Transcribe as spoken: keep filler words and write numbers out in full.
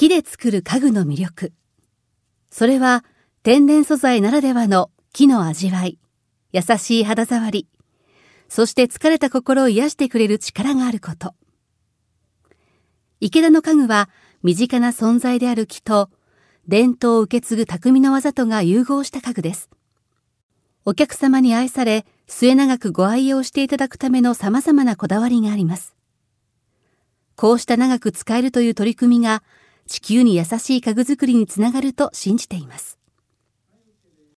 木で作る家具の魅力。それは天然素材ならではの木の味わい、優しい肌触り、そして疲れた心を癒してくれる力があること。池田の家具は身近な存在である木と伝統を受け継ぐ匠の技とが融合した家具です。お客様に愛され、末永くご愛用していただくための様々なこだわりがあります。こうした長く使えるという取り組みが地球に優しい家具作りにつながると信じています。